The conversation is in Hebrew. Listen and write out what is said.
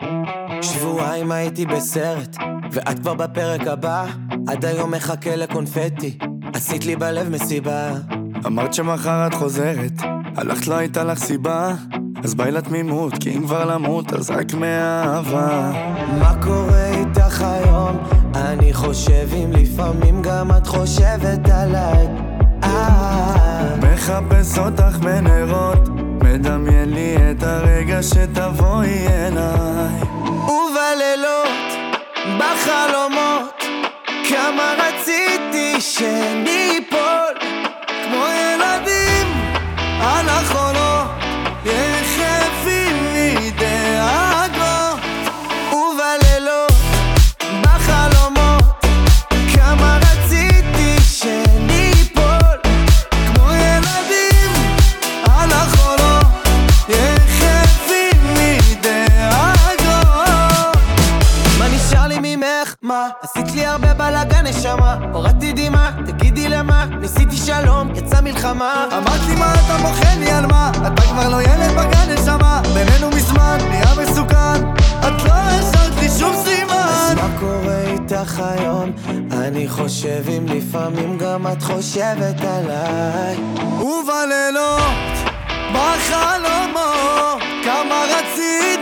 שבועיים הייתי בסרט, ואת כבר בפרק הבא. עד היום מחכה לקונפטי, עשית לי בלב מסיבה. אמרת שמחר את חוזרת, הלכת לא הייתה לך סיבה. אז ביי לתמימות, כי אם כבר למות אז רק מאהבה. מה קורה איתך היום? אני חושב אם לפעמים גם את חושבת עליי. מחפש אותך בנרות, מדמיין לי את הרגע שתבואי אליי. ובלילות, בחלומות, כמה רציתי שניפול כמו ילדים על החולות, יחפים מדאגות. ובלילות, בחלומות, כמה רציתי שניפול כמו ילדים על החולות, יחפים מדאגות. מה נשאר לי ממך? מה? עשית לי הרבה בלגן נשמה, הורדתי דימה, תגידי למה? ניסיתי שלום, יצא מלחמה. אמרת לי מה אתה בוחן לי על מה? אתה כבר לא ילד בגן נשמה, בינינו מזמן נהיה מסוכן, את לא השארת לי שום סימן. אז מה קורה איתך היום? אני חושב אם לפעמים גם את חושבת עליי. ובלילות, בחלומות, כמה רציתי